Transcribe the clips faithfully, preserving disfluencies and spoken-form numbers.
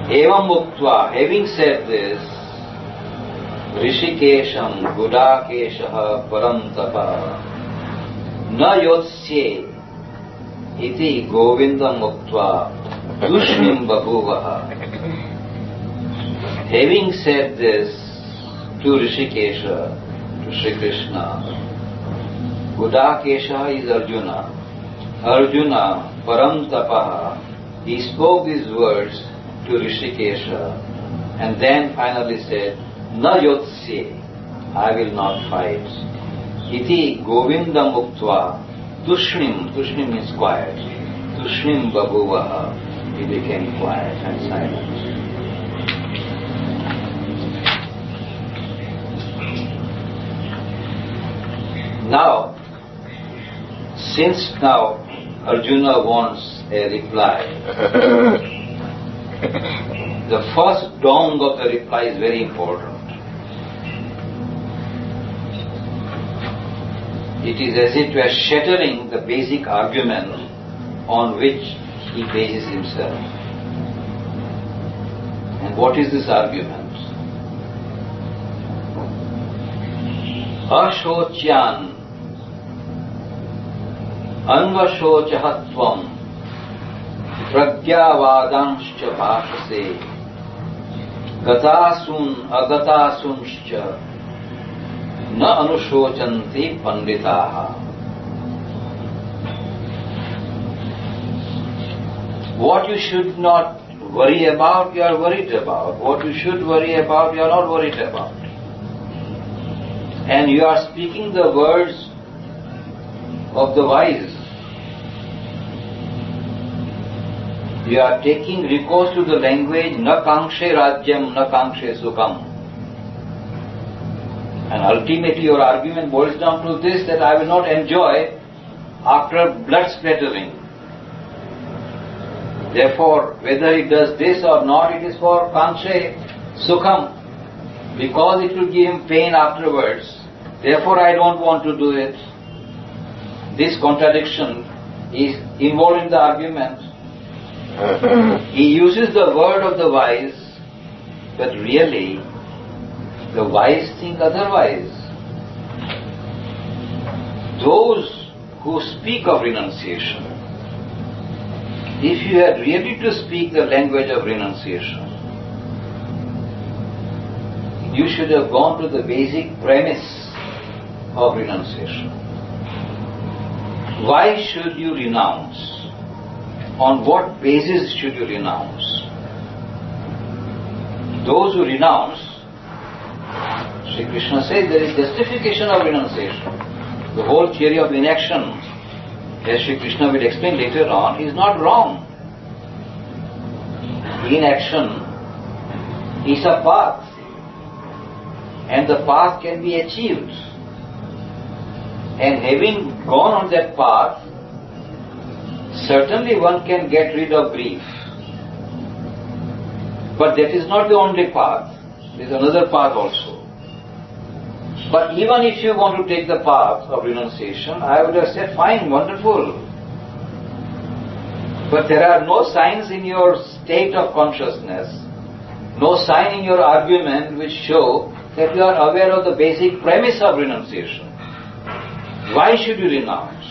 Evam muktva, having said this, Rishikesham Gudakeshaha Param Tapa Na Yotsye Iti Govindam Muktva Dushnim Babuvaha. Having said this to Rishikesha, to Sri Krishna, Gudakesha is Arjuna. Arjuna Param Tapaha, he spoke these words to Rishikesha and then finally said, Na yotsye, I will not fight. Iti Govinda Muktva Tushnim, Tushnim means quiet. Tushnim Babuvaha, he became quiet and silent. Now, since now Arjuna wants a reply, the first dong of the reply is very important. It is as if we are shattering the basic argument on which he bases himself. And what is this argument? Ashocyan Anvashochahatvam Pragyavadanscha bhashase Gatasun agatasunshcha Na anushocanti panditaha. What you should not worry about, you are worried about. What you should worry about, you are not worried about. And you are speaking the words of the wise. You are taking recourse to the language na kangshe rajyam, na kangshe sukham. And ultimately your argument boils down to this, that I will not enjoy after blood splattering. Therefore, whether it does this or not, it is for kangshe sukham, because it will give him pain afterwards. Therefore, I don't want to do it. This contradiction is involved in the argument. He uses the word of the wise, but really the wise think otherwise. Those who speak of renunciation, if you had really to speak the language of renunciation, you should have gone to the basic premise of renunciation. Why should you renounce? On what basis should you renounce? Those who renounce, Sri Krishna says there is justification of renunciation. The whole theory of inaction, as Sri Krishna will explain later on, is not wrong. Inaction is a path, and the path can be achieved. And having gone on that path, certainly one can get rid of grief. But that is not the only path. There is another path also. But even if you want to take the path of renunciation, I would have said, fine, wonderful. But there are no signs in your state of consciousness, no sign in your argument which show that you are aware of the basic premise of renunciation. Why should you renounce?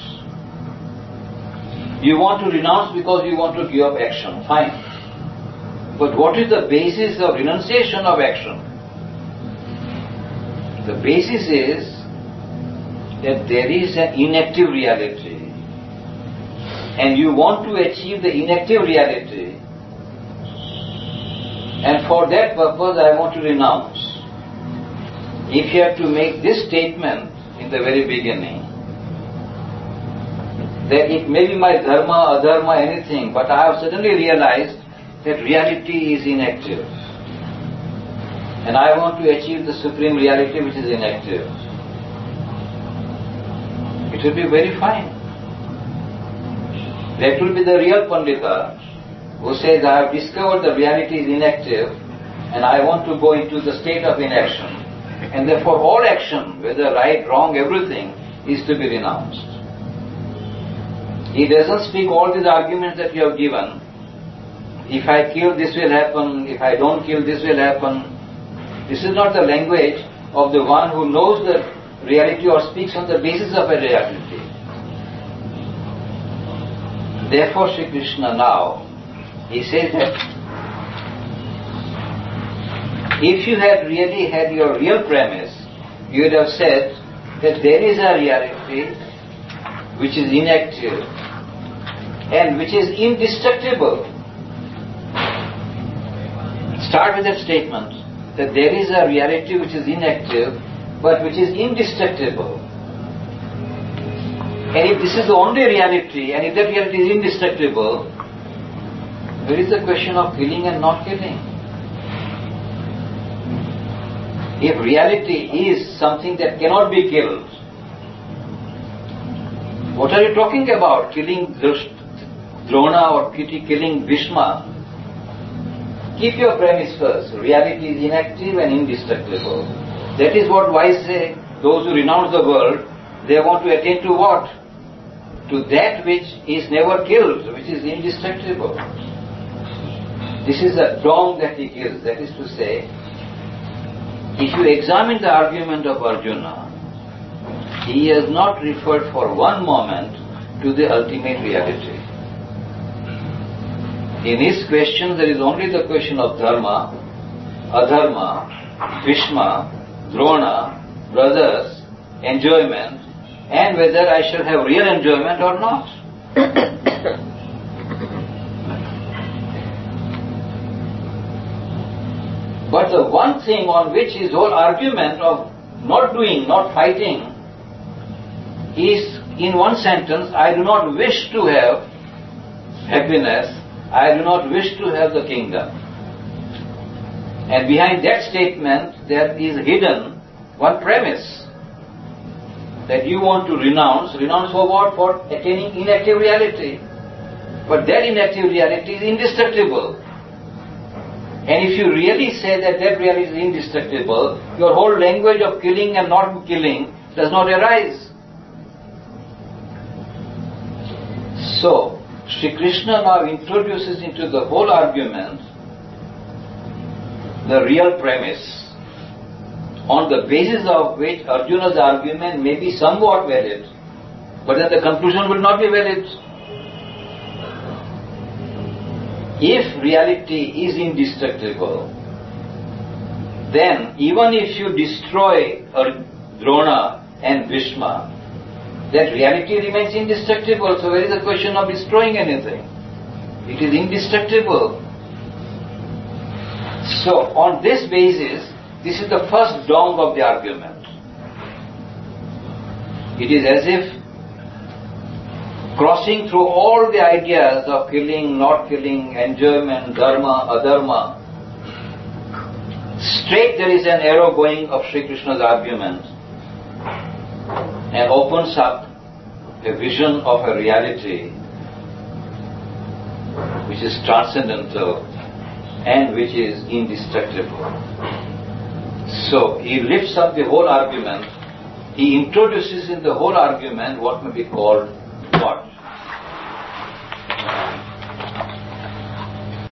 You want to renounce because you want to give up action, fine. But what is the basis of renunciation of action? The basis is that there is an inactive reality, and you want to achieve the inactive reality, and for that purpose I want to renounce. If you have to make this statement in the very beginning, that it may be my dharma, adharma, anything, but I have suddenly realized that reality is inactive. And I want to achieve the supreme reality which is inactive. It will be very fine. That will be the real Pandita who says, I have discovered the reality is inactive and I want to go into the state of inaction. And therefore all action, whether right, wrong, everything, is to be renounced. He doesn't speak all these arguments that you have given. if I kill this will happen, if I don't kill this will happen. This is not the language of the one who knows the reality or speaks on the basis of a reality. Therefore Sri Krishna now, he says that if you had really had your real premise, you would have said that there is a reality which is inactive and which is indestructible. Start with that statement, that there is a reality which is inactive but which is indestructible. And if this is the only reality, and if that reality is indestructible, there is the question of killing and not killing. If reality is something that cannot be killed, what are you talking about? Killing Drona or killing Bhishma? Keep your premise first. Reality is inactive and indestructible. That is what wise say. Those who renounce the world, they want to attain to what? To that which is never killed, which is indestructible. This is the dong that he gives. That is to say, if you examine the argument of Arjuna, he has not referred for one moment to the ultimate reality. In his question, there is only the question of dharma, adharma, Bhishma, Drona, brothers, enjoyment, and whether I shall have real enjoyment or not. But the one thing on which his whole argument of not doing, not fighting, is in one sentence, I do not wish to have happiness, I do not wish to have the kingdom. And behind that statement there is hidden one premise, that you want to renounce. Renounce for what? For attaining inactive reality. But that inactive reality is indestructible. And if you really say that that reality is indestructible, your whole language of killing and not killing does not arise. So, Sri Krishna now introduces into the whole argument the real premise, on the basis of which Arjuna's argument may be somewhat valid, but then the conclusion will not be valid. If reality is indestructible, then even if you destroy Drona and Bhishma, that reality remains indestructible. So where is the question of destroying anything? It is indestructible. So on this basis, this is the first dong of the argument. It is as if crossing through all the ideas of killing, not killing, enjoyment, dharma, adharma, straight there is an arrow going of Sri Krishna's argument and opens up a vision of a reality which is transcendental and which is indestructible. So he lifts up the whole argument, he introduces in the whole argument what may be called